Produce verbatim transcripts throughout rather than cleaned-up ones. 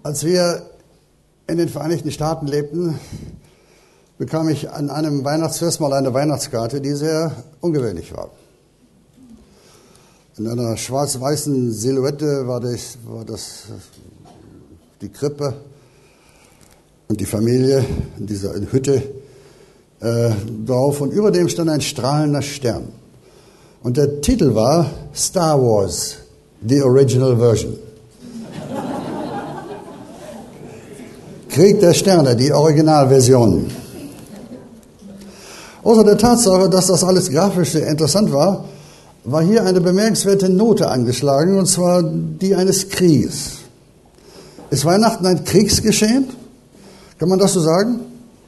Als wir in den Vereinigten Staaten lebten, bekam ich an einem Weihnachtsfest mal eine Weihnachtskarte, die sehr ungewöhnlich war. In einer schwarz-weißen Silhouette war das, war das die Krippe und die Familie in dieser Hütte äh, drauf. Und über dem stand ein strahlender Stern. Und der Titel war Star Wars, the Original Version. Krieg der Sterne, die Originalversion. Außer der Tatsache, dass das alles grafisch sehr interessant war, war hier eine bemerkenswerte Note angeschlagen, und zwar die eines Krieges. Ist Weihnachten ein Kriegsgeschehen? Kann man das so sagen?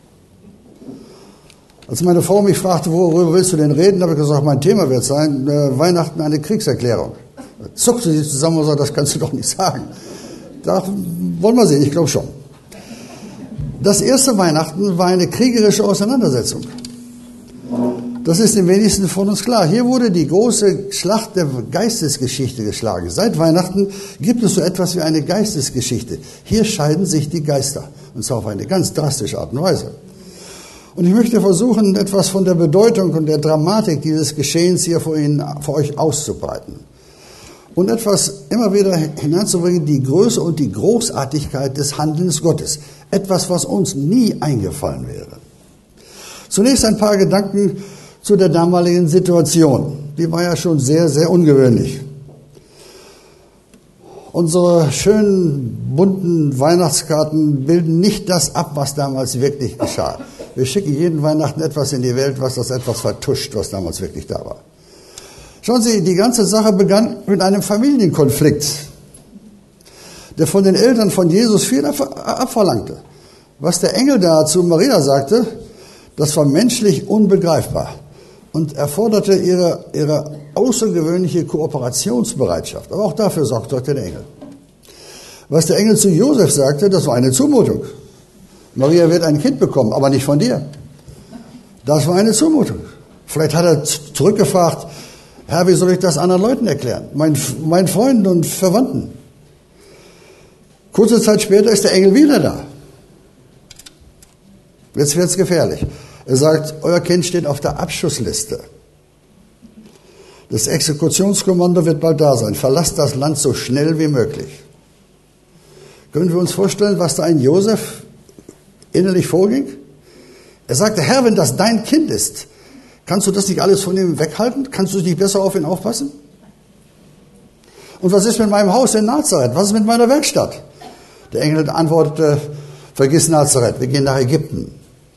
Als meine Frau mich fragte, worüber willst du denn reden, habe ich gesagt, mein Thema wird sein, äh, Weihnachten eine Kriegserklärung. Da zuckte sie zusammen und sagte, das kannst du doch nicht sagen. Da wollen wir sehen, ich glaube schon. Das erste Weihnachten war eine kriegerische Auseinandersetzung. Das ist den wenigsten von uns klar. Hier wurde die große Schlacht der Geistesgeschichte geschlagen. Seit Weihnachten gibt es so etwas wie eine Geistesgeschichte. Hier scheiden sich die Geister, und zwar auf eine ganz drastische Art und Weise. Und ich möchte versuchen, etwas von der Bedeutung und der Dramatik dieses Geschehens hier vor Ihnen, vor euch auszubreiten. Und etwas immer wieder hineinzubringen, die Größe und die Großartigkeit des Handelns Gottes. Etwas, was uns nie eingefallen wäre. Zunächst ein paar Gedanken zu der damaligen Situation. Die war ja schon sehr, sehr ungewöhnlich. Unsere schönen, bunten Weihnachtskarten bilden nicht das ab, was damals wirklich geschah. Wir schicken jeden Weihnachten etwas in die Welt, was das etwas vertuscht, was damals wirklich da war. Schauen Sie, die ganze Sache begann mit einem Familienkonflikt, der von den Eltern von Jesus viel abverlangte. Was der Engel da zu Maria sagte, das war menschlich unbegreifbar und erforderte ihre, ihre außergewöhnliche Kooperationsbereitschaft. Aber auch dafür sorgte der Engel. Was der Engel zu Josef sagte, das war eine Zumutung. Maria wird ein Kind bekommen, aber nicht von dir. Das war eine Zumutung. Vielleicht hat er zurückgefragt, Herr, wie soll ich das anderen Leuten erklären? Mein, meinen Freunden und Verwandten. Kurze Zeit später ist der Engel wieder da. Jetzt wird es gefährlich. Er sagt, euer Kind steht auf der Abschussliste. Das Exekutionskommando wird bald da sein. Verlasst das Land so schnell wie möglich. Können wir uns vorstellen, was da in Josef innerlich vorging? Er sagte, Herr, wenn das dein Kind ist, kannst du das nicht alles von ihm weghalten? Kannst du nicht besser auf ihn aufpassen? Und was ist mit meinem Haus in Nazareth? Was ist mit meiner Werkstatt? Der Engel antwortete, vergiss Nazareth, wir gehen nach Ägypten.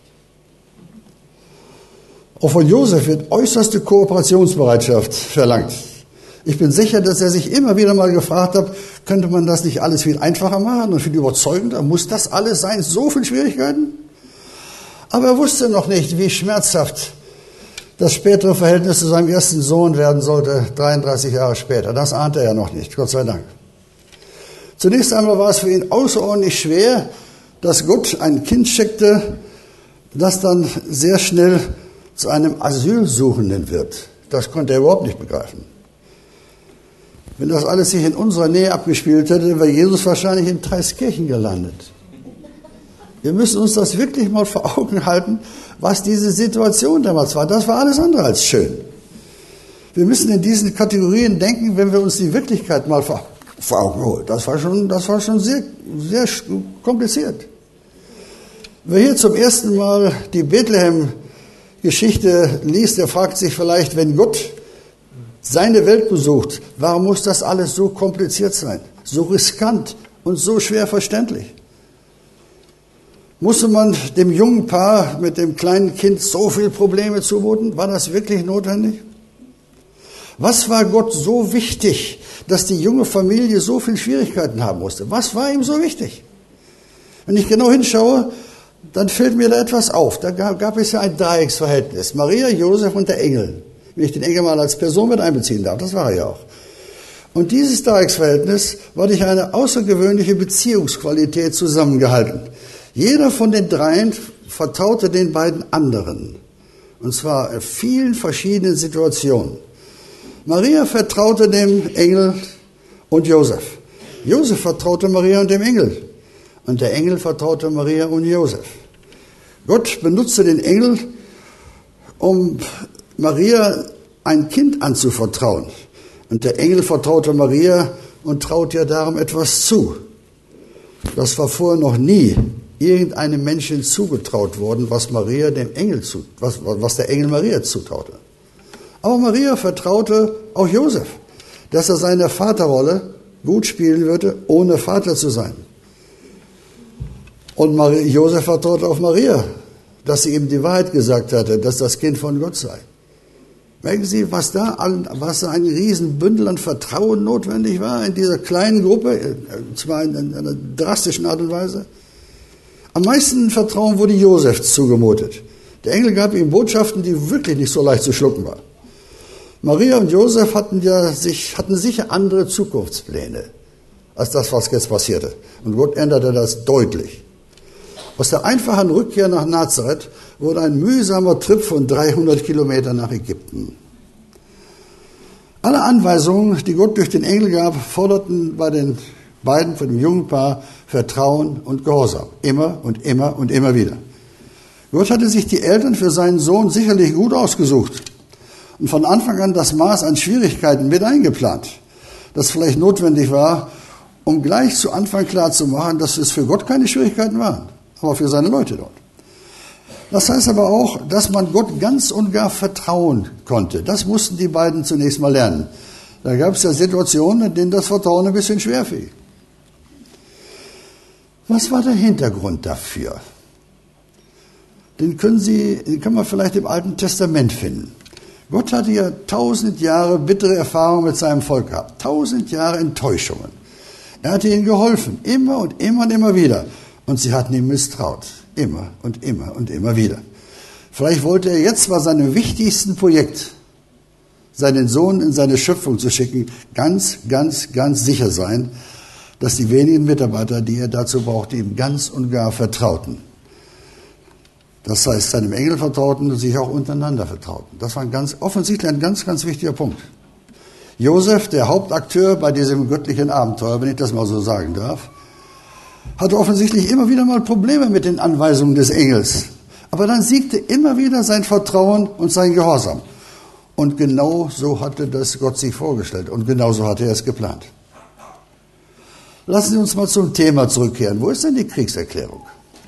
Auch von Josef wird äußerste Kooperationsbereitschaft verlangt. Ich bin sicher, dass er sich immer wieder mal gefragt hat, könnte man das nicht alles viel einfacher machen und viel überzeugender? Muss das alles sein? So viele Schwierigkeiten? Aber er wusste noch nicht, wie schmerzhaft das spätere Verhältnis zu seinem ersten Sohn werden sollte, dreiunddreißig Jahre später. Das ahnte er noch nicht, Gott sei Dank. Zunächst einmal war es für ihn außerordentlich schwer, dass Gott ein Kind schickte, das dann sehr schnell zu einem Asylsuchenden wird. Das konnte er überhaupt nicht begreifen. Wenn das alles sich in unserer Nähe abgespielt hätte, wäre Jesus wahrscheinlich in Traiskirchen gelandet. Wir müssen uns das wirklich mal vor Augen halten, was diese Situation damals war. Das war alles andere als schön. Wir müssen in diesen Kategorien denken, wenn wir uns die Wirklichkeit mal vor, vor Augen holen. Das war schon, das war schon sehr, sehr kompliziert. Wer hier zum ersten Mal die Bethlehem-Geschichte liest, der fragt sich vielleicht, wenn Gott seine Welt besucht, warum muss das alles so kompliziert sein, so riskant und so schwer verständlich? Musste man dem jungen Paar mit dem kleinen Kind so viele Probleme zumuten? War das wirklich notwendig? Was war Gott so wichtig, dass die junge Familie so viele Schwierigkeiten haben musste? Was war ihm so wichtig? Wenn ich genau hinschaue, dann fällt mir da etwas auf. Da gab, gab es ja ein Dreiecksverhältnis. Maria, Josef und der Engel. Wenn ich den Engel mal als Person mit einbeziehen darf, das war er ja auch. Und dieses Dreiecksverhältnis war durch eine außergewöhnliche Beziehungsqualität zusammengehalten. Jeder von den dreien vertraute den beiden anderen. Und zwar in vielen verschiedenen Situationen. Maria vertraute dem Engel und Josef. Josef vertraute Maria und dem Engel. und der Engel vertraute Maria und Josef. Gott benutzte den Engel, um Maria ein Kind anzuvertrauen. Und der Engel vertraute Maria und traut ihr darum etwas zu. Das war vorher noch nie irgendeinem Menschen zugetraut worden, was Maria dem Engel zu, was, was der Engel Maria zutraute. Aber Maria vertraute auch Josef, dass er seine Vaterrolle gut spielen würde, ohne Vater zu sein. Und Maria, Josef vertraute auf Maria, dass sie ihm die Wahrheit gesagt hatte, dass das Kind von Gott sei. Merken Sie, was da, was da ein Riesenbündel an Vertrauen notwendig war in dieser kleinen Gruppe, zwar in einer drastischen Art und Weise. Am meisten Vertrauen wurde Josef zugemutet. Der Engel gab ihm Botschaften, die wirklich nicht so leicht zu schlucken waren. Maria und Josef hatten ja sich, hatten sicher andere Zukunftspläne als das, was jetzt passierte. Und Gott änderte das deutlich. Aus der einfachen Rückkehr nach Nazareth wurde ein mühsamer Trip von dreihundert Kilometern nach Ägypten. Alle Anweisungen, die Gott durch den Engel gab, forderten bei den beiden, von dem jungen Paar, Vertrauen und Gehorsam. Immer und immer und immer wieder. Gott hatte sich die Eltern für seinen Sohn sicherlich gut ausgesucht und von Anfang an das Maß an Schwierigkeiten mit eingeplant, das vielleicht notwendig war, um gleich zu Anfang klarzumachen, dass es für Gott keine Schwierigkeiten waren, aber für seine Leute dort. Das heißt aber auch, dass man Gott ganz und gar vertrauen konnte. Das mussten die beiden zunächst mal lernen. Da gab es ja Situationen, in denen das Vertrauen ein bisschen schwer fiel. Was war der Hintergrund dafür? Den können Sie, den kann man vielleicht im Alten Testament finden. Gott hatte ja tausend Jahre bittere Erfahrungen mit seinem Volk gehabt. Tausend Jahre Enttäuschungen. Er hatte ihnen geholfen, immer und immer und immer wieder. Und sie hatten ihm misstraut. Immer und immer und immer wieder. Vielleicht wollte er jetzt bei seinem wichtigsten Projekt, seinen Sohn in seine Schöpfung zu schicken, ganz, ganz, ganz sicher sein, dass die wenigen Mitarbeiter, die er dazu brauchte, ihm ganz und gar vertrauten. Das heißt, seinem Engel vertrauten und sich auch untereinander vertrauten. Das war ein ganz, offensichtlich ein ganz, ganz wichtiger Punkt. Josef, der Hauptakteur bei diesem göttlichen Abenteuer, wenn ich das mal so sagen darf, hatte offensichtlich immer wieder mal Probleme mit den Anweisungen des Engels. Aber dann siegte immer wieder sein Vertrauen und sein Gehorsam. Und genau so hatte das Gott sich vorgestellt. Und genau so hatte er es geplant. Lassen Sie uns mal zum Thema zurückkehren. Wo ist denn die Kriegserklärung?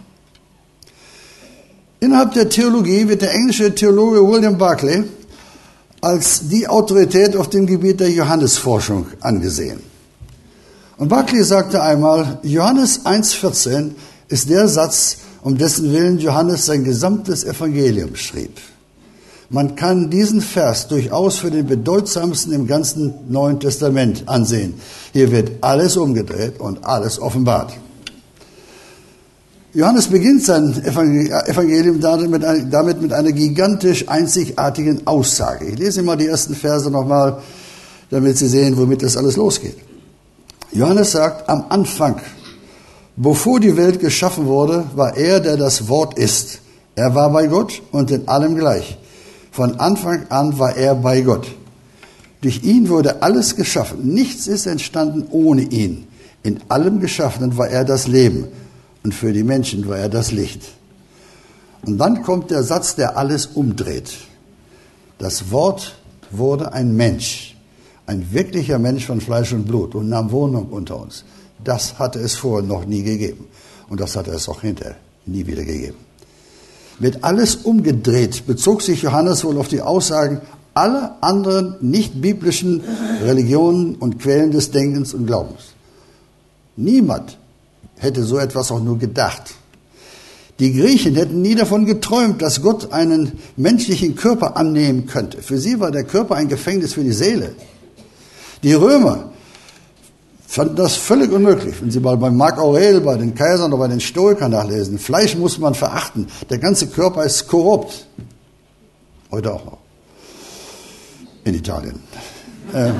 Innerhalb der Theologie wird der englische Theologe William Barclay als die Autorität auf dem Gebiet der Johannesforschung angesehen. Und Barclay sagte einmal, Johannes eins vierzehn ist der Satz, um dessen Willen Johannes sein gesamtes Evangelium schrieb. Man kann diesen Vers durchaus für den bedeutsamsten im ganzen Neuen Testament ansehen. Hier wird alles umgedreht und alles offenbart. Johannes beginnt sein Evangelium damit mit einer gigantisch einzigartigen Aussage. Ich lese mal die ersten Verse nochmal, damit Sie sehen, womit das alles losgeht. Johannes sagt, am Anfang, bevor die Welt geschaffen wurde, war er, der das Wort ist. Er war bei Gott und in allem gleich. Von Anfang an war er bei Gott. Durch ihn wurde alles geschaffen. Nichts ist entstanden ohne ihn. In allem Geschaffenen war er das Leben. Und für die Menschen war er das Licht. Und dann kommt der Satz, der alles umdreht. Das Wort wurde ein Mensch. Ein wirklicher Mensch von Fleisch und Blut und nahm Wohnung unter uns. Das hatte es vorher noch nie gegeben. Und das hatte es auch hinterher nie wieder gegeben. Mit alles umgedreht bezog sich Johannes wohl auf die Aussagen aller anderen nicht-biblischen Religionen und Quellen des Denkens und Glaubens. Niemand hätte so etwas auch nur gedacht. Die Griechen hätten nie davon geträumt, dass Gott einen menschlichen Körper annehmen könnte. Für sie war der Körper ein Gefängnis für die Seele. Die Römer fanden das völlig unmöglich. Wenn Sie mal bei Marc Aurel, bei den Kaisern oder bei den Stoikern nachlesen, Fleisch muss man verachten. Der ganze Körper ist korrupt. Heute auch noch. In Italien. Ähm.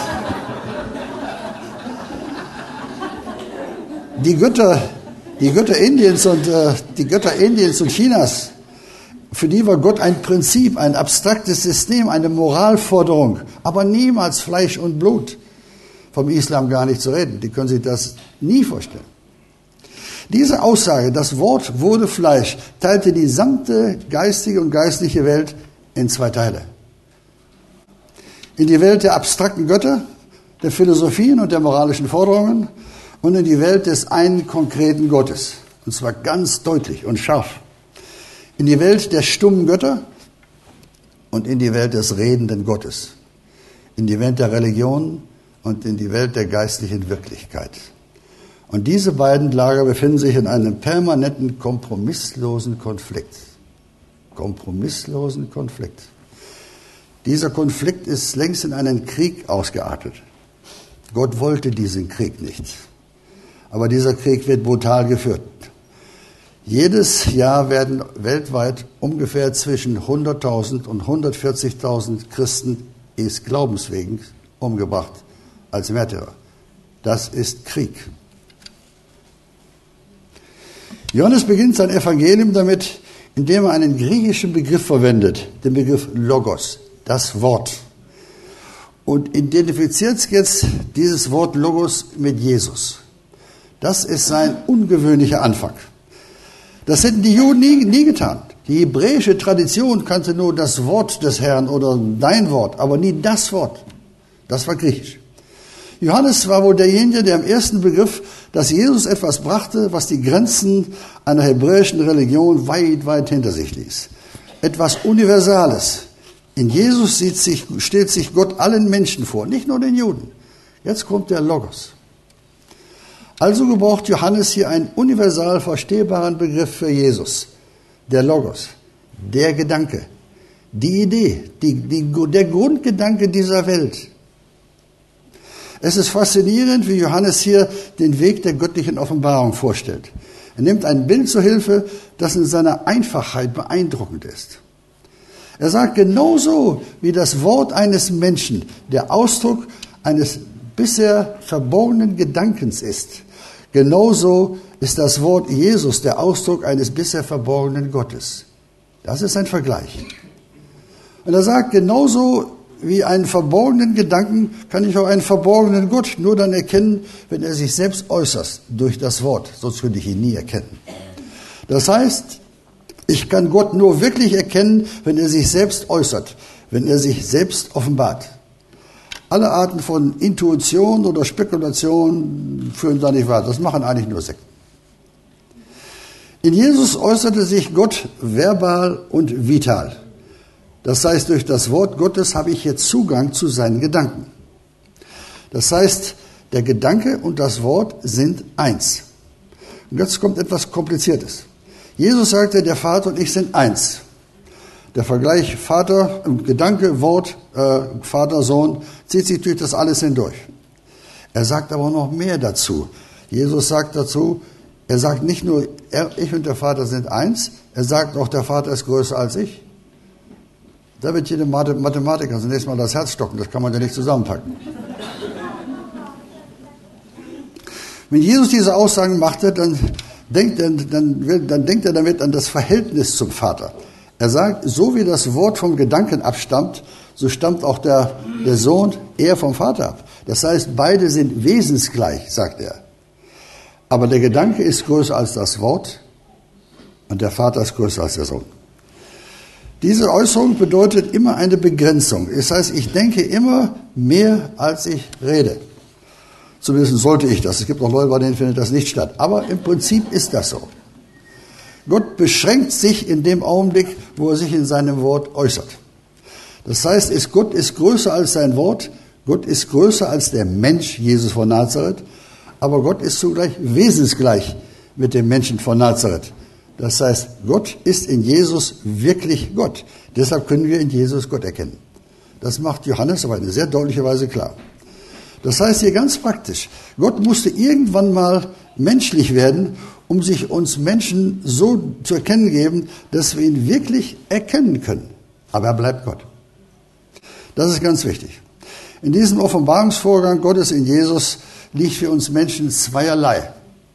Die Götter, die Götter Indiens und äh, die Götter Indiens und Chinas, für die war Gott ein Prinzip, ein abstraktes System, eine Moralforderung, aber niemals Fleisch und Blut. Vom Islam gar nicht zu reden. Die können sich das nie vorstellen. Diese Aussage, das Wort wurde Fleisch, teilte die gesamte geistige und geistliche Welt in zwei Teile. In die Welt der abstrakten Götter, der Philosophien und der moralischen Forderungen und in die Welt des einen konkreten Gottes. Und zwar ganz deutlich und scharf. In die Welt der stummen Götter und in die Welt des redenden Gottes. In die Welt der Religion und in die Welt der geistlichen Wirklichkeit. Und diese beiden Lager befinden sich in einem permanenten, kompromisslosen Konflikt. Kompromisslosen Konflikt. Dieser Konflikt ist längst in einen Krieg ausgeartet. Gott wollte diesen Krieg nicht. Aber dieser Krieg wird brutal geführt. Jedes Jahr werden weltweit ungefähr zwischen hunderttausend und hundertvierzigtausend Christen ihres Glaubens wegen umgebracht als Märtyrer. Das ist Krieg. Johannes beginnt sein Evangelium damit, indem er einen griechischen Begriff verwendet, den Begriff Logos, das Wort. Und identifiziert jetzt dieses Wort Logos mit Jesus. Das ist sein ungewöhnlicher Anfang. Das hätten die Juden nie, nie getan. Die hebräische Tradition kannte nur das Wort des Herrn oder dein Wort, aber nie das Wort. Das war griechisch. Johannes war wohl derjenige, der am ersten begriff, dass Jesus etwas brachte, was die Grenzen einer hebräischen Religion weit, weit hinter sich ließ. Etwas Universales. In Jesus sieht sich, stellt sich Gott allen Menschen vor, nicht nur den Juden. Jetzt kommt der Logos. Also gebraucht Johannes hier einen universal verstehbaren Begriff für Jesus. Der Logos, der Gedanke, die Idee, die, die, der Grundgedanke dieser Welt. Es ist faszinierend, wie Johannes hier den Weg der göttlichen Offenbarung vorstellt. Er nimmt ein Bild zur Hilfe, das in seiner Einfachheit beeindruckend ist. Er sagt, genauso wie das Wort eines Menschen der Ausdruck eines bisher verborgenen Gedankens ist, genauso ist das Wort Jesus der Ausdruck eines bisher verborgenen Gottes. Das ist ein Vergleich. Und er sagt, genauso wie einen verborgenen Gedanken kann ich auch einen verborgenen Gott nur dann erkennen, wenn er sich selbst äußert durch das Wort, sonst könnte ich ihn nie erkennen. Das heißt, ich kann Gott nur wirklich erkennen, wenn er sich selbst äußert, wenn er sich selbst offenbart. Alle Arten von Intuition oder Spekulation führen da nicht weiter. Das machen eigentlich nur Sekten. In Jesus äußerte sich Gott verbal und vital. Das heißt, durch das Wort Gottes habe ich jetzt Zugang zu seinen Gedanken. Das heißt, der Gedanke und das Wort sind eins. Und jetzt kommt etwas Kompliziertes. Jesus sagte, der Vater und ich sind eins. Der Vergleich Vater, Gedanke, Wort, äh, Vater, Sohn, zieht sich durch das alles hindurch. Er sagt aber noch mehr dazu. Jesus sagt dazu, er sagt nicht nur, er, ich und der Vater sind eins, er sagt auch, der Vater ist größer als ich. Da wird jede Mathematiker zunächst mal das Herz stocken, das kann man ja nicht zusammenpacken. Wenn Jesus diese Aussagen machte, dann denkt, er, dann, dann denkt er damit an das Verhältnis zum Vater. Er sagt, so wie das Wort vom Gedanken abstammt, so stammt auch der, der Sohn eher vom Vater ab. Das heißt, beide sind wesensgleich, sagt er. Aber der Gedanke ist größer als das Wort und der Vater ist größer als der Sohn. Diese Äußerung bedeutet immer eine Begrenzung. Das heißt, ich denke immer mehr, als ich rede. Zumindest sollte ich das. Es gibt auch Leute, bei denen findet das nicht statt. Aber im Prinzip ist das so. Gott beschränkt sich in dem Augenblick, wo er sich in seinem Wort äußert. Das heißt, ist Gott ist größer als sein Wort. Gott ist größer als der Mensch, Jesus von Nazareth. Aber Gott ist zugleich wesensgleich mit dem Menschen von Nazareth. Das heißt, Gott ist in Jesus wirklich Gott. Deshalb können wir in Jesus Gott erkennen. Das macht Johannes auf eine sehr deutliche Weise klar. Das heißt hier ganz praktisch, Gott musste irgendwann mal menschlich werden, um sich uns Menschen so zu erkennen geben, dass wir ihn wirklich erkennen können. Aber er bleibt Gott. Das ist ganz wichtig. In diesem Offenbarungsvorgang Gottes in Jesus liegt für uns Menschen zweierlei.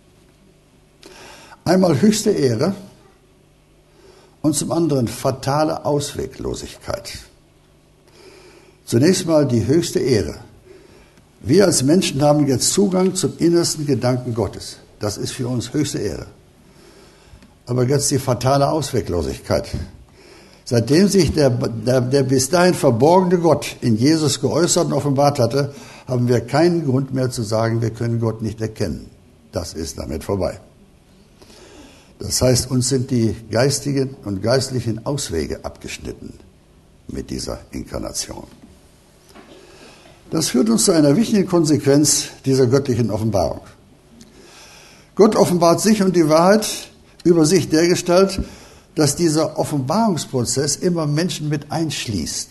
Einmal höchste Ehre und zum anderen fatale Ausweglosigkeit. Zunächst mal die höchste Ehre. Wir als Menschen haben jetzt Zugang zum innersten Gedanken Gottes. Das ist für uns höchste Ehre. Aber jetzt die fatale Ausweglosigkeit. Seitdem sich der, der, der bis dahin verborgene Gott in Jesus geäußert und offenbart hatte, haben wir keinen Grund mehr zu sagen, wir können Gott nicht erkennen. Das ist damit vorbei. Das heißt, uns sind die geistigen und geistlichen Auswege abgeschnitten mit dieser Inkarnation. Das führt uns zu einer wichtigen Konsequenz dieser göttlichen Offenbarung. Gott offenbart sich und die Wahrheit über sich dergestalt, dass dieser Offenbarungsprozess immer Menschen mit einschließt.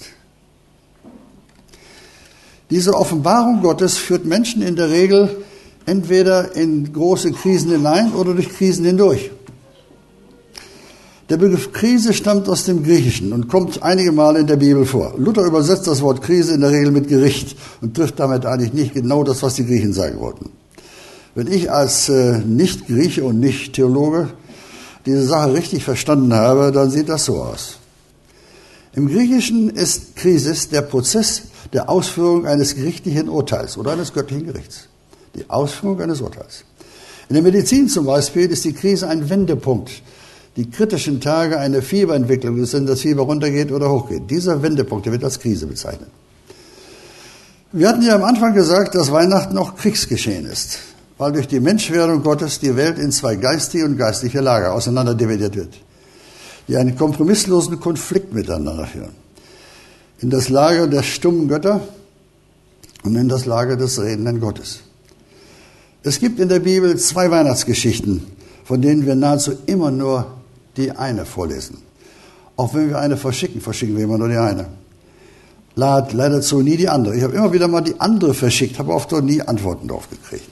Diese Offenbarung Gottes führt Menschen in der Regel entweder in große Krisen hinein oder durch Krisen hindurch. Der Begriff Krise stammt aus dem Griechischen und kommt einige Male in der Bibel vor. Luther übersetzt das Wort Krise in der Regel mit Gericht und trifft damit eigentlich nicht genau das, was die Griechen sagen wollten. Wenn ich als äh, Nicht-Grieche und Nicht-Theologe diese Sache richtig verstanden habe, dann sieht das so aus. Im Griechischen ist Krisis der Prozess der Ausführung eines gerichtlichen Urteils oder eines göttlichen Gerichts. Die Ausführung eines Urteils. In der Medizin zum Beispiel ist die Krise ein Wendepunkt. Die kritischen Tage eine Fieberentwicklung ist, wenn das Fieber runtergeht oder hochgeht. Dieser Wendepunkt, der wird als Krise bezeichnet. Wir hatten ja am Anfang gesagt, dass Weihnachten auch Kriegsgeschehen ist, weil durch die Menschwerdung Gottes die Welt in zwei geistige und geistliche Lager auseinanderdividiert wird, die einen kompromisslosen Konflikt miteinander führen. In das Lager der stummen Götter und in das Lager des redenden Gottes. Es gibt in der Bibel zwei Weihnachtsgeschichten, von denen wir nahezu immer nur die eine vorlesen. Auch wenn wir eine verschicken, verschicken wir immer nur die eine. Leider zu nie die andere. Ich habe immer wieder mal die andere verschickt, habe oft noch nie Antworten darauf gekriegt.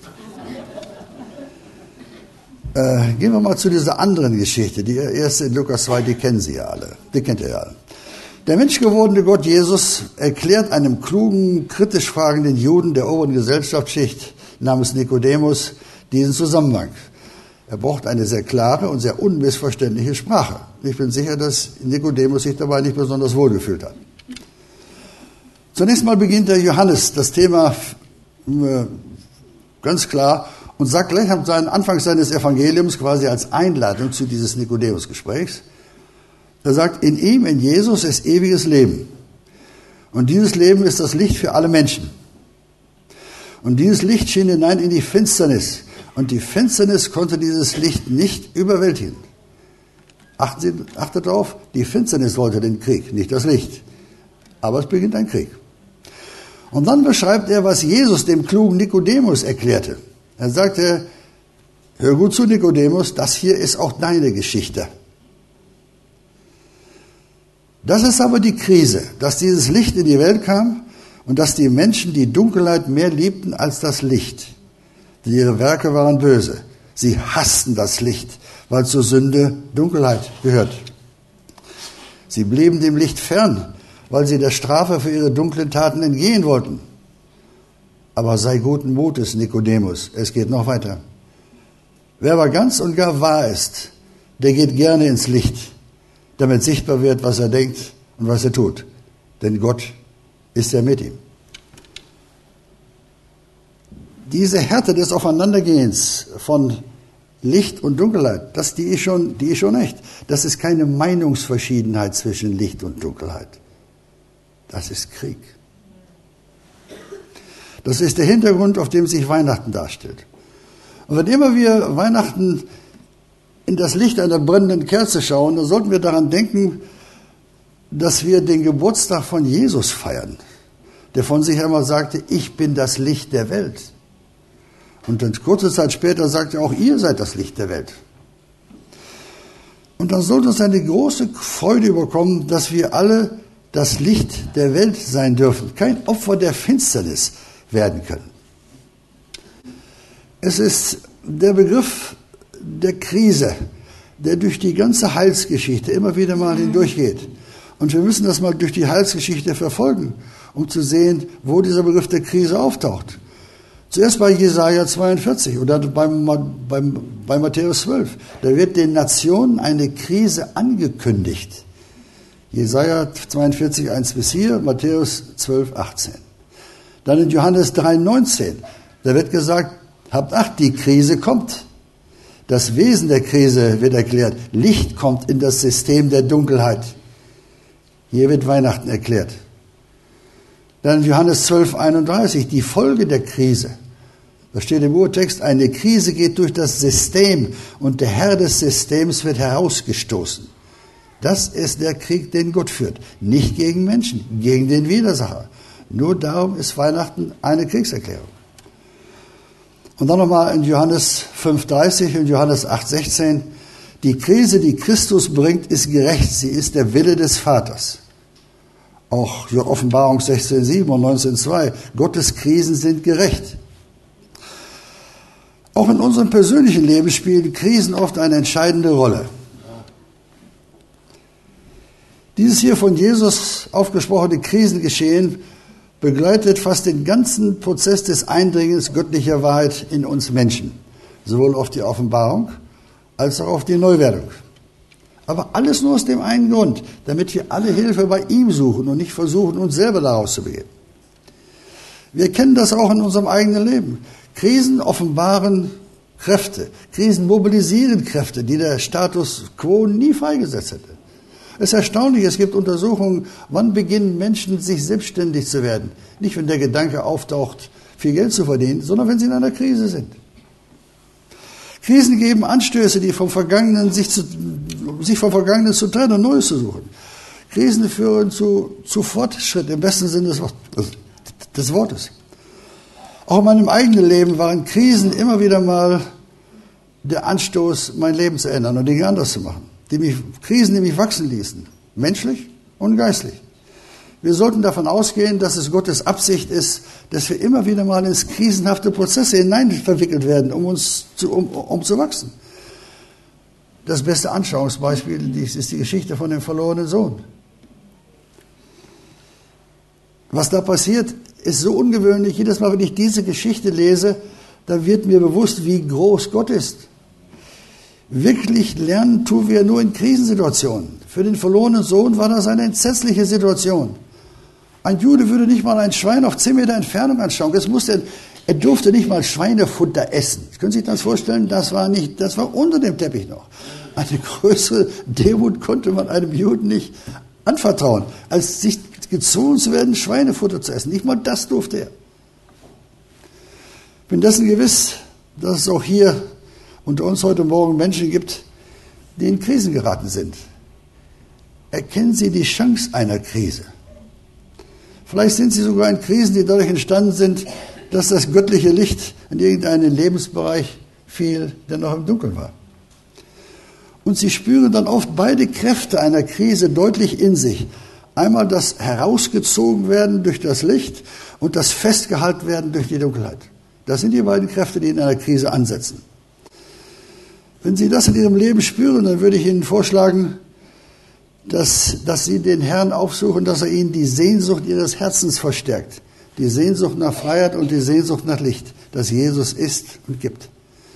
Äh, gehen wir mal zu dieser anderen Geschichte, die erste in Lukas zwei, die kennen Sie ja alle. Die kennt ihr ja alle. Der menschgewordene Gott Jesus erklärt einem klugen, kritisch fragenden Juden der oberen Gesellschaftsschicht namens Nikodemus diesen Zusammenhang. Er braucht eine sehr klare und sehr unmissverständliche Sprache. Ich bin sicher, dass Nikodemus sich dabei nicht besonders wohl gefühlt hat. Zunächst mal beginnt der Johannes das Thema äh, ganz klar und sagt gleich am Anfang seines Evangeliums quasi als Einleitung zu dieses Nikodemus-Gesprächs. Er sagt, in ihm, in Jesus ist ewiges Leben. Und dieses Leben ist das Licht für alle Menschen. Und dieses Licht schien hinein in die Finsternis. Und die Finsternis konnte dieses Licht nicht überwältigen. Achten Sie, achtet darauf, die Finsternis wollte den Krieg, nicht das Licht. Aber es beginnt ein Krieg. Und dann beschreibt er, was Jesus dem klugen Nikodemus erklärte. Er sagte, hör gut zu, Nikodemus, das hier ist auch deine Geschichte. Das ist aber die Krise, dass dieses Licht in die Welt kam und dass die Menschen die Dunkelheit mehr liebten als das Licht. Denn ihre Werke waren böse. Sie hassten das Licht, weil zur Sünde Dunkelheit gehört. Sie blieben dem Licht fern, weil sie der Strafe für ihre dunklen Taten entgehen wollten. Aber sei guten Mutes, Nikodemus, es geht noch weiter. Wer aber ganz und gar wahr ist, der geht gerne ins Licht, damit sichtbar wird, was er denkt und was er tut. Denn Gott ist ja mit ihm. Diese Härte des Aufeinandergehens von Licht und Dunkelheit, das, die ist schon, die ist schon echt. Das ist keine Meinungsverschiedenheit zwischen Licht und Dunkelheit. Das ist Krieg. Das ist der Hintergrund, auf dem sich Weihnachten darstellt. Und wenn immer wir Weihnachten in das Licht einer brennenden Kerze schauen, dann sollten wir daran denken, dass wir den Geburtstag von Jesus feiern, der von sich einmal sagte, ich bin das Licht der Welt. Und dann kurze Zeit später sagte er auch, ihr seid das Licht der Welt. Und dann sollte uns eine große Freude überkommen, dass wir alle das Licht der Welt sein dürfen, kein Opfer der Finsternis werden können. Es ist der Begriff der Krise, der durch die ganze Heilsgeschichte immer wieder mal hindurchgeht. Und wir müssen das mal durch die Heilsgeschichte verfolgen, um zu sehen, wo dieser Begriff der Krise auftaucht. Zuerst bei Jesaja zweiundvierzig oder beim, beim, bei Matthäus zwölf. Da wird den Nationen eine Krise angekündigt. Jesaja zweiundvierzig, eins bis vier, Matthäus zwölf, achtzehn. Dann in Johannes drei, neunzehn. Da wird gesagt, habt Acht, die Krise kommt. Das Wesen der Krise wird erklärt. Licht kommt in das System der Dunkelheit. Hier wird Weihnachten erklärt. Dann Johannes zwölf, einunddreißig, die Folge der Krise. Da steht im Urtext, eine Krise geht durch das System und der Herr des Systems wird herausgestoßen. Das ist der Krieg, den Gott führt. Nicht gegen Menschen, gegen den Widersacher. Nur darum ist Weihnachten eine Kriegserklärung. Und dann nochmal in Johannes fünf, dreißig und Johannes acht, sechzehn. Die Krise, die Christus bringt, ist gerecht. Sie ist der Wille des Vaters. Auch Offenbarung sechzehn, sieben und neunzehn, zwei. Gottes Krisen sind gerecht. Auch in unserem persönlichen Leben spielen Krisen oft eine entscheidende Rolle. Dieses hier von Jesus aufgesprochene Krisengeschehen begleitet fast den ganzen Prozess des Eindringens göttlicher Wahrheit in uns Menschen, sowohl auf die Offenbarung als auch auf die Neuwerdung. Aber alles nur aus dem einen Grund, damit wir alle Hilfe bei ihm suchen und nicht versuchen, uns selber daraus zu begeben. Wir kennen das auch in unserem eigenen Leben. Krisen offenbaren Kräfte, Krisen mobilisieren Kräfte, die der Status quo nie freigesetzt hätte. Es ist erstaunlich, es gibt Untersuchungen, wann beginnen Menschen, sich selbstständig zu werden. Nicht, wenn der Gedanke auftaucht, viel Geld zu verdienen, sondern wenn sie in einer Krise sind. Krisen geben Anstöße, die vom Vergangenen sich, zu, sich vom Vergangenen zu trennen und Neues zu suchen. Krisen führen zu, zu Fortschritt im besten Sinne des, des Wortes. Auch in meinem eigenen Leben waren Krisen immer wieder mal der Anstoß, mein Leben zu ändern und Dinge anders zu machen. Die mich, Krisen, die mich wachsen ließen, menschlich und geistlich. Wir sollten davon ausgehen, dass es Gottes Absicht ist, dass wir immer wieder mal ins krisenhafte Prozesse hinein verwickelt werden, um uns zu, um, um zu wachsen. Das beste Anschauungsbeispiel ist die Geschichte von dem verlorenen Sohn. Was da passiert, ist so ungewöhnlich. Jedes Mal, wenn ich diese Geschichte lese, dann wird mir bewusst, wie groß Gott ist. Wirklich lernen tun wir nur in Krisensituationen. Für den verlorenen Sohn war das eine entsetzliche Situation. Ein Jude würde nicht mal ein Schwein auf zehn Meter Entfernung anschauen. Das musste, er durfte nicht mal Schweinefutter essen. Können Sie sich das vorstellen? Das war nicht, das war unter dem Teppich noch. Eine größere Demut konnte man einem Juden nicht anvertrauen, als sich gezwungen zu werden, Schweinefutter zu essen. Nicht mal das durfte er. Ich bin dessen gewiss, dass es auch hier unter uns heute Morgen Menschen gibt, die in Krisen geraten sind. Erkennen Sie die Chance einer Krise. Vielleicht sind Sie sogar in Krisen, die dadurch entstanden sind, dass das göttliche Licht in irgendeinen Lebensbereich fiel, der noch im Dunkeln war. Und Sie spüren dann oft beide Kräfte einer Krise deutlich in sich. Einmal das herausgezogen werden durch das Licht und das festgehalten werden durch die Dunkelheit. Das sind die beiden Kräfte, die in einer Krise ansetzen. Wenn Sie das in Ihrem Leben spüren, dann würde ich Ihnen vorschlagen, dass, dass Sie den Herrn aufsuchen, dass er Ihnen die Sehnsucht Ihres Herzens verstärkt. Die Sehnsucht nach Freiheit und die Sehnsucht nach Licht, das Jesus ist und gibt.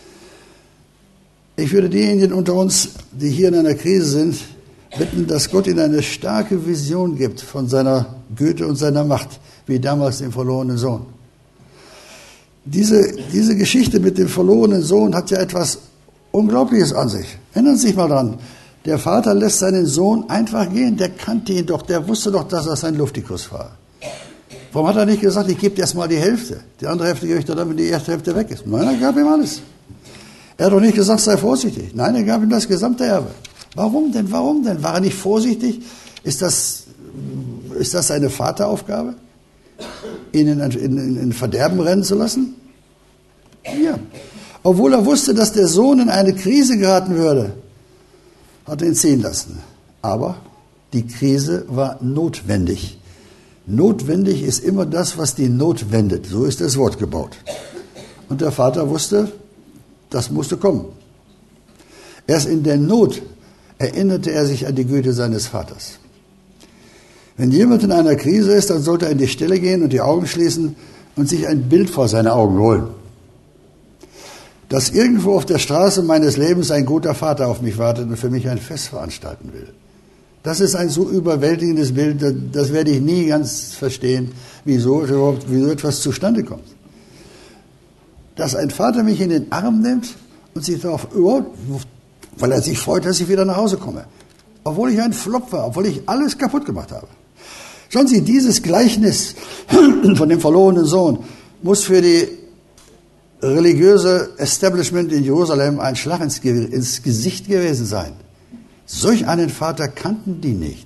Ich würde diejenigen unter uns, die hier in einer Krise sind, bitten, dass Gott ihnen eine starke Vision gibt von seiner Güte und seiner Macht, wie damals dem verlorenen Sohn. Diese, diese Geschichte mit dem verlorenen Sohn hat ja etwas Unglaubliches an sich. Erinnern Sie sich mal dran. Der Vater lässt seinen Sohn einfach gehen. Der kannte ihn doch. Der wusste doch, dass er sein Luftikus war. Warum hat er nicht gesagt, ich gebe dir erst mal die Hälfte. Die andere Hälfte gebe ich dir dann, wenn die erste Hälfte weg ist. Nein, er gab ihm alles. Er hat doch nicht gesagt, sei vorsichtig. Nein, er gab ihm das gesamte Erbe. Warum denn? Warum denn? War er nicht vorsichtig? Ist das, ist das seine Vateraufgabe? Ihn in, in, in, in Verderben rennen zu lassen? Ja. Obwohl er wusste, dass der Sohn in eine Krise geraten würde, hat er ihn ziehen lassen. Aber die Krise war notwendig. Notwendig ist immer das, was die Not wendet. So ist das Wort gebaut. Und der Vater wusste, das musste kommen. Erst in der Not erinnerte er sich an die Güte seines Vaters. Wenn jemand in einer Krise ist, dann sollte er in die Stille gehen und die Augen schließen und sich ein Bild vor seine Augen holen. Dass irgendwo auf der Straße meines Lebens ein guter Vater auf mich wartet und für mich ein Fest veranstalten will. Das ist ein so überwältigendes Bild, das werde ich nie ganz verstehen, wieso überhaupt, wieso etwas zustande kommt. Dass ein Vater mich in den Arm nimmt und sich darauf, weil er sich freut, dass ich wieder nach Hause komme. Obwohl ich ein Flop war, obwohl ich alles kaputt gemacht habe. Schauen Sie, dieses Gleichnis von dem verlorenen Sohn muss für die religiöse Establishment in Jerusalem ein Schlag ins, ins Gesicht gewesen sein. Solch einen Vater kannten die nicht.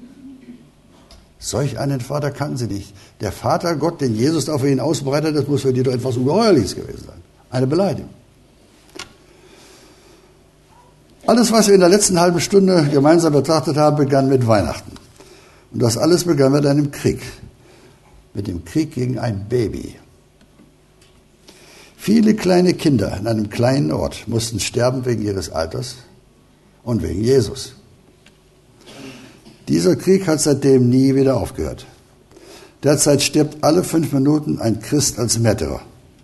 Solch einen Vater kannten sie nicht. Der Vater Gott, den Jesus da für ihn ausbreitet, das muss für die doch etwas Ungeheuerliches gewesen sein. Eine Beleidigung. Alles, was wir in der letzten halben Stunde gemeinsam betrachtet haben, begann mit Weihnachten. Und das alles begann mit einem Krieg. Mit dem Krieg gegen ein Baby. Viele kleine Kinder in einem kleinen Ort mussten sterben wegen ihres Alters und wegen Jesus. Dieser Krieg hat seitdem nie wieder aufgehört. Derzeit stirbt alle fünf Minuten ein Christ als Märtyrer.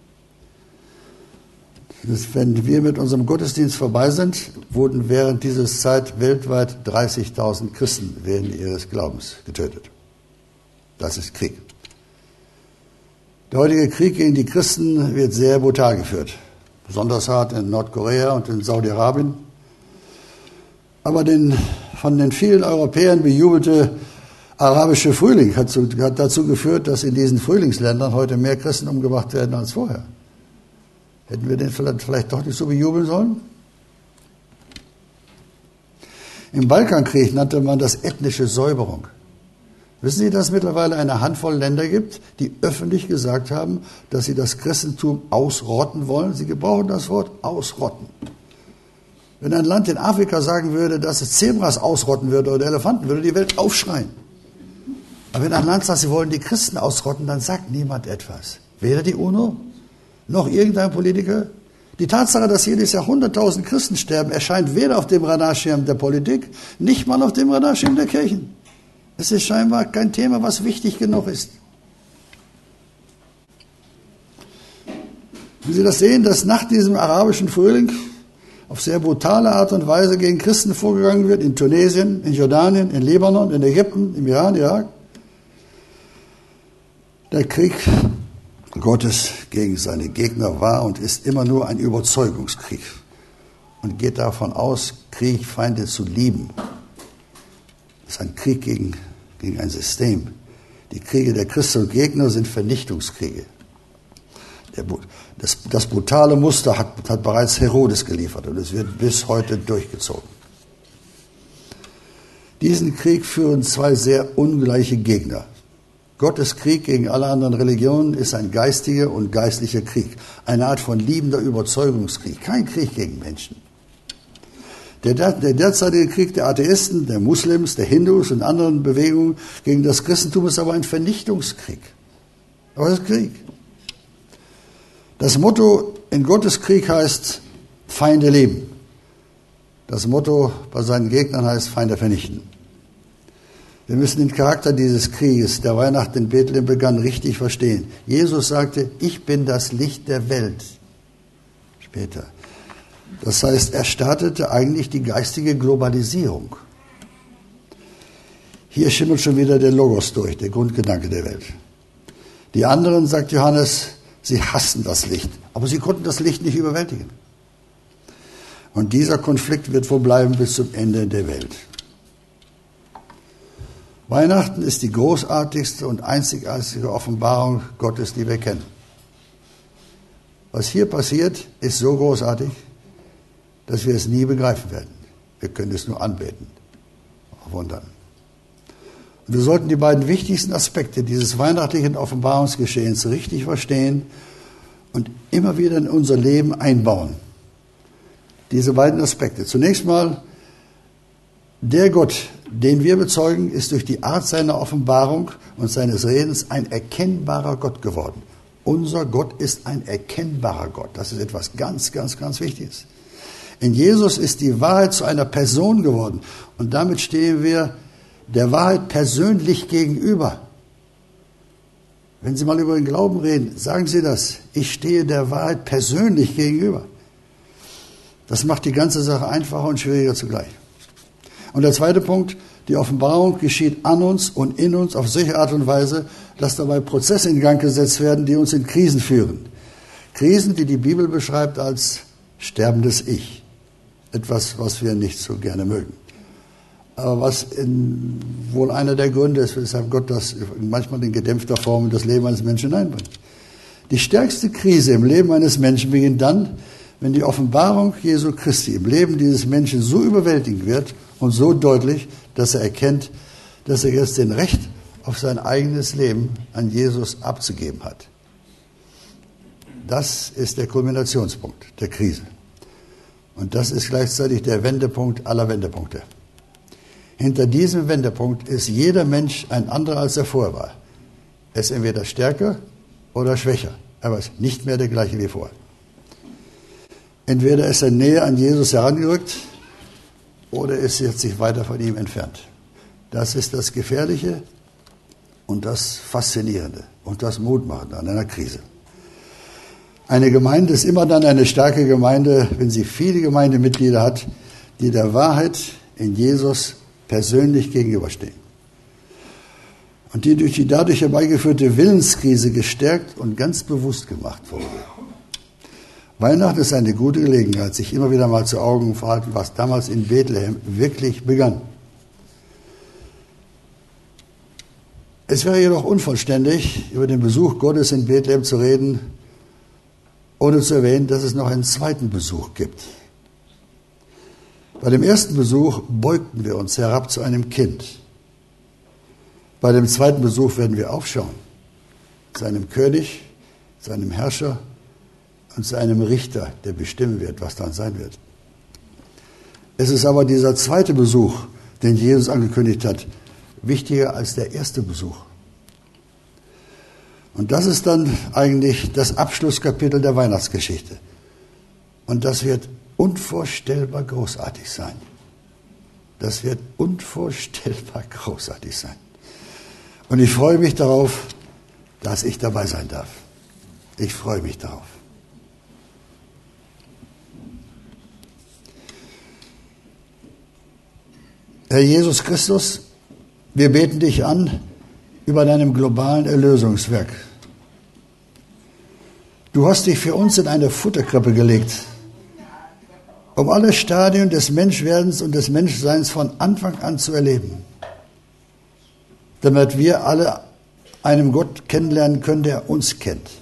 Wenn wir mit unserem Gottesdienst vorbei sind, wurden während dieser Zeit weltweit dreißigtausend Christen wegen ihres Glaubens getötet. Das ist Krieg. Der heutige Krieg gegen die Christen wird sehr brutal geführt. Besonders hart in Nordkorea und in Saudi-Arabien. Aber den, von den vielen Europäern bejubelte arabische Frühling hat, zu, hat dazu geführt, dass in diesen Frühlingsländern heute mehr Christen umgebracht werden als vorher. Hätten wir den vielleicht, vielleicht doch nicht so bejubeln sollen? Im Balkankrieg nannte man das ethnische Säuberung. Wissen Sie, dass es mittlerweile eine Handvoll Länder gibt, die öffentlich gesagt haben, dass sie das Christentum ausrotten wollen? Sie gebrauchen das Wort ausrotten. Wenn ein Land in Afrika sagen würde, dass es Zebras ausrotten würde oder Elefanten, würde die Welt aufschreien. Aber wenn ein Land sagt, sie wollen die Christen ausrotten, dann sagt niemand etwas. Weder die UNO, noch irgendein Politiker. Die Tatsache, dass jedes Jahr hunderttausend Christen sterben, erscheint weder auf dem Radarschirm der Politik, nicht mal auf dem Radarschirm der Kirchen. Es ist scheinbar kein Thema, was wichtig genug ist. Wenn Sie das sehen, dass nach diesem arabischen Frühling auf sehr brutale Art und Weise gegen Christen vorgegangen wird, in Tunesien, in Jordanien, in Libanon, in Ägypten, im Iran, Irak. Der Krieg Gottes gegen seine Gegner war und ist immer nur ein Überzeugungskrieg und geht davon aus, Kriegfeinde zu lieben. Das ist ein Krieg gegen, gegen ein System. Die Kriege der Christen und Gegner sind Vernichtungskriege. Der, das, das brutale Muster hat, hat bereits Herodes geliefert und es wird bis heute durchgezogen. Diesen Krieg führen zwei sehr ungleiche Gegner. Gottes Krieg gegen alle anderen Religionen ist ein geistiger und geistlicher Krieg. Eine Art von liebender Überzeugungskrieg. Kein Krieg gegen Menschen. Der, der derzeitige Krieg der Atheisten, der Muslims, der Hindus und anderen Bewegungen gegen das Christentum ist aber ein Vernichtungskrieg. Aber das ist Krieg. Das Motto in Gottes Krieg heißt Feinde lieben. Das Motto bei seinen Gegnern heißt Feinde vernichten. Wir müssen den Charakter dieses Krieges, der Weihnachten in Bethlehem begann, richtig verstehen. Jesus sagte, ich bin das Licht der Welt. Später. Das heißt, er startete eigentlich die geistige Globalisierung. Hier schimmelt schon wieder der Logos durch, der Grundgedanke der Welt. Die anderen, sagt Johannes, sie hassen das Licht, aber sie konnten das Licht nicht überwältigen. Und dieser Konflikt wird wohl bleiben bis zum Ende der Welt. Weihnachten ist die großartigste und einzigartige Offenbarung Gottes, die wir kennen. Was hier passiert, ist so großartig, dass wir es nie begreifen werden. Wir können es nur anbeten, wundern. Und wir sollten die beiden wichtigsten Aspekte dieses weihnachtlichen Offenbarungsgeschehens richtig verstehen und immer wieder in unser Leben einbauen. Diese beiden Aspekte. Zunächst mal, der Gott, den wir bezeugen, ist durch die Art seiner Offenbarung und seines Redens ein erkennbarer Gott geworden. Unser Gott ist ein erkennbarer Gott. Das ist etwas ganz, ganz, ganz Wichtiges. In Jesus ist die Wahrheit zu einer Person geworden. Und damit stehen wir der Wahrheit persönlich gegenüber. Wenn Sie mal über den Glauben reden, sagen Sie das. Ich stehe der Wahrheit persönlich gegenüber. Das macht die ganze Sache einfacher und schwieriger zugleich. Und der zweite Punkt, die Offenbarung geschieht an uns und in uns auf solche Art und Weise, dass dabei Prozesse in Gang gesetzt werden, die uns in Krisen führen. Krisen, die die Bibel beschreibt als sterbendes Ich. Etwas, was wir nicht so gerne mögen. Aber was in, wohl einer der Gründe ist, weshalb Gott das manchmal in gedämpfter Form in das Leben eines Menschen hineinbringt. Die stärkste Krise im Leben eines Menschen beginnt dann, wenn die Offenbarung Jesu Christi im Leben dieses Menschen so überwältigend wird und so deutlich, dass er erkennt, dass er jetzt den Recht auf sein eigenes Leben an Jesus abzugeben hat. Das ist der Kulminationspunkt der Krise. Und das ist gleichzeitig der Wendepunkt aller Wendepunkte. Hinter diesem Wendepunkt ist jeder Mensch ein anderer, als er vorher war. Er ist entweder stärker oder schwächer, aber ist nicht mehr der gleiche wie vorher. Entweder ist er näher an Jesus herangerückt oder ist jetzt sich weiter von ihm entfernt. Das ist das Gefährliche und das Faszinierende und das Mutmachende an einer Krise. Eine Gemeinde ist immer dann eine starke Gemeinde, wenn sie viele Gemeindemitglieder hat, die der Wahrheit in Jesus persönlich gegenüberstehen. Und die durch die dadurch herbeigeführte Willenskrise gestärkt und ganz bewusst gemacht wurde. Weihnachten ist eine gute Gelegenheit, sich immer wieder mal zu Augen zu halten, was damals in Bethlehem wirklich begann. Es wäre jedoch unvollständig, über den Besuch Gottes in Bethlehem zu reden, ohne zu erwähnen, dass es noch einen zweiten Besuch gibt. Bei dem ersten Besuch beugten wir uns herab zu einem Kind. Bei dem zweiten Besuch werden wir aufschauen, zu einem König, zu einem Herrscher und zu einem Richter, der bestimmen wird, was dann sein wird. Es ist aber dieser zweite Besuch, den Jesus angekündigt hat, wichtiger als der erste Besuch. Und das ist dann eigentlich das Abschlusskapitel der Weihnachtsgeschichte. Und das wird unvorstellbar großartig sein. Das wird unvorstellbar großartig sein. Und ich freue mich darauf, dass ich dabei sein darf. Ich freue mich darauf. Herr Jesus Christus, wir beten dich an über deinem globalen Erlösungswerk. Du hast dich für uns in eine Futterkrippe gelegt, um alle Stadien des Menschwerdens und des Menschseins von Anfang an zu erleben, damit wir alle einen Gott kennenlernen können, der uns kennt.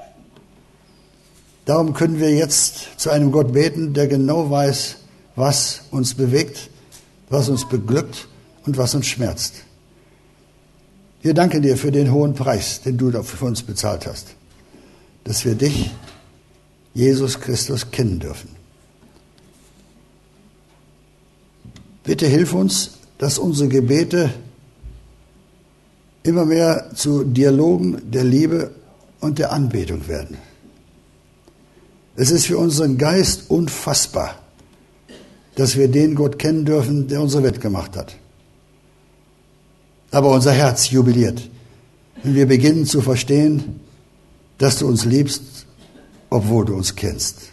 Darum können wir jetzt zu einem Gott beten, der genau weiß, was uns bewegt, was uns beglückt und was uns schmerzt. Wir danken dir für den hohen Preis, den du für uns bezahlt hast, dass wir dich, Jesus Christus, kennen dürfen. Bitte hilf uns, dass unsere Gebete immer mehr zu Dialogen der Liebe und der Anbetung werden. Es ist für unseren Geist unfassbar, dass wir den Gott kennen dürfen, der unsere Welt gemacht hat. Aber unser Herz jubiliert, wenn wir beginnen zu verstehen, dass du uns liebst, obwohl du uns kennst.